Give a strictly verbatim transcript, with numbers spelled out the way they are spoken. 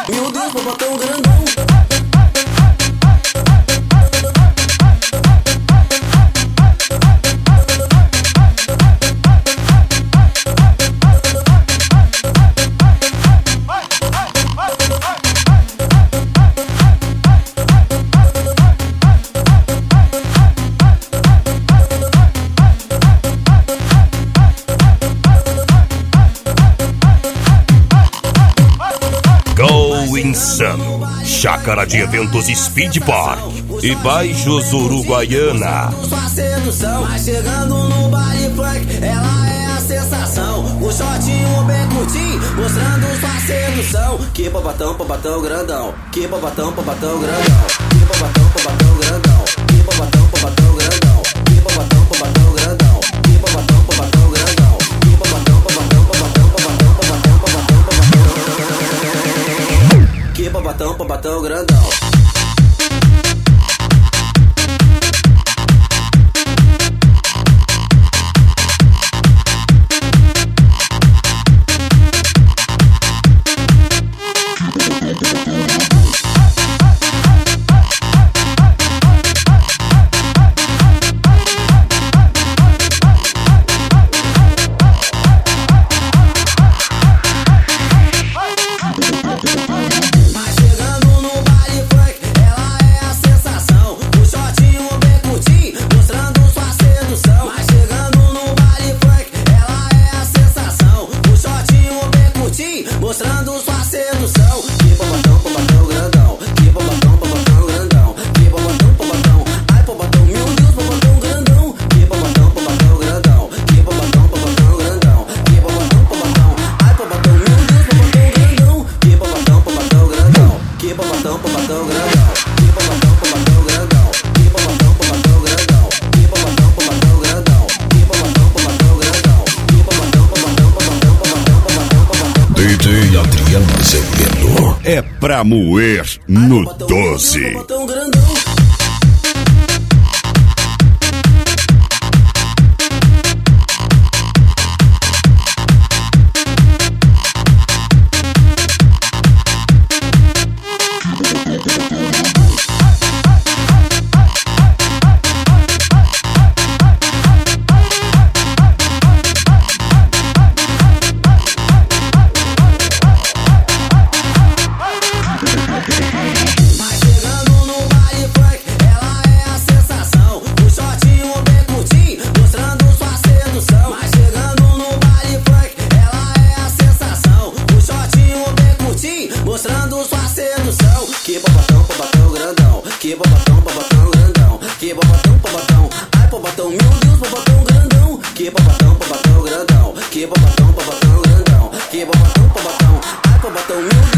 Meu Deus, bobatão grandão. Insano, Chácara de Eventos Speed Park e Baixos Uruguaiana. Sua sedução, mas chegando no baile funk, ela é a sensação. O shortinho bem curtinho, mostrando sua sedução. Que bobatão, bobatão grandão. Que bobatão, bobatão grandão. Que bobatão, bobatão grandão. Que bobatão, bobatão grandão. Que bobatão, bobatão grandão. Que bobatão, bobatão grandão. Que bobatão, bobatão, bobatão, bobatão, bobatão, bobatão, bobatão. Que bobatão, bobatão grandão. Mostrando sua sedução. Que bobatão, bobatão grandão. Que bobatão, bobatão grandão. Que bobatão, bobatão. Ai, bobatão, meu Deus, bobatão grandão. Que bobatão, bobatão grandão. Que bobatão, bobatão grandão. Que bobatão, bobatão. Ai, bobatão, meu Deus, bobatão grandão. Que bobatão, bobatão grandão. Que bobatão, bobatão grandão. Que bobatão, bobatão grandão. Que bobatão, bobatão grandão. Que bobatão, bobatão grandão. Que bobatão, bobatão grandão. Que bobatão, bobatão, bobatão, bobatão, bobatão, bobatão. D J Adriano Zembeno é pra moer no doze. Mostrando sua sedução. Que bobatão, bobatão grandão. Que bobatão, bobatão grandão. Que bobatão, bobatão. Ai, bobatão, meu Deus, bobatão grandão. Que bobatão, bobatão grandão. Que bobatão, bobatão grandão. Que bobatão, bobatão. Ai, bobatão, meu Deus.